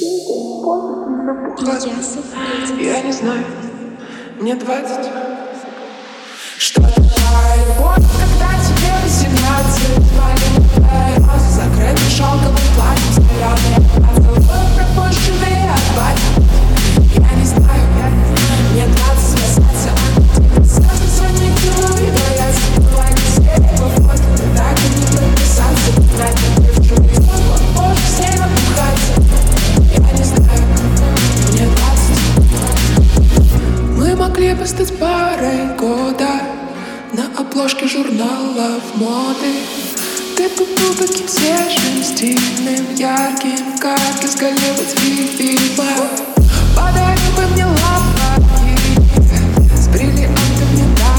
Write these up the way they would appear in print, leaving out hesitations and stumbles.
Я не знаю, мне 20. Что такое любовь, когда тебе 18? Маленькая роза, закрытый шелковым платьем, зеленый от головы пропущенные от батя. Я не знаю, мне 20, спасаться от тебя. Сразу звони к нему, и я забыла не все его фото. Ты так и не подписался, на тебе в чужой фото. Позже с ней напухаться. Я не знаю, мне 20. Мы могли бы стать парой года на обложке журналов моды. Ты бы был таким свежим, стильным, ярким, как из Голливуд фильма. Подарил бы мне лапки с бриллиантами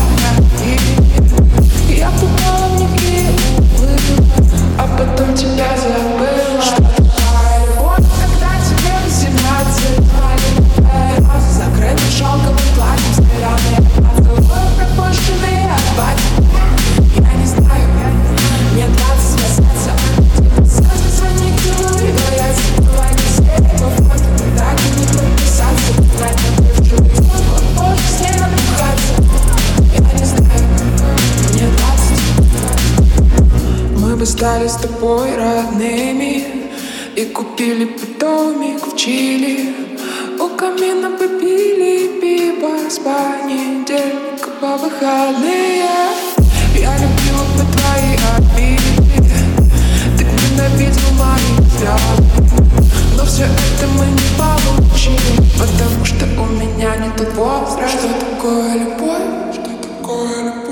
дороги. Я попала в них и уплыла, а потом тебя забыла. Что такое любовь, когда тебе 18? Маленькая роза, закрытый шелковым платьем, зеленый от головы пропущенные от батя. Я не знаю, мне 20, спасаться от тебя. Сразу звони к нему, и я забыла не все его фото. Ты так и не подписался, на тебе в чужой фото. Позже с ней напухаться. Я не знаю, мне 20. Мы бы стали с тобой родными и купили бы домик в Чили. У камина бы пили пиво с понедельника по выходные. Я любила бы твои обиды, ты ненавидел мои взгляды. Но все это мы не получили, потому что у меня не тот возраст. Что такое любовь? Что такое любовь?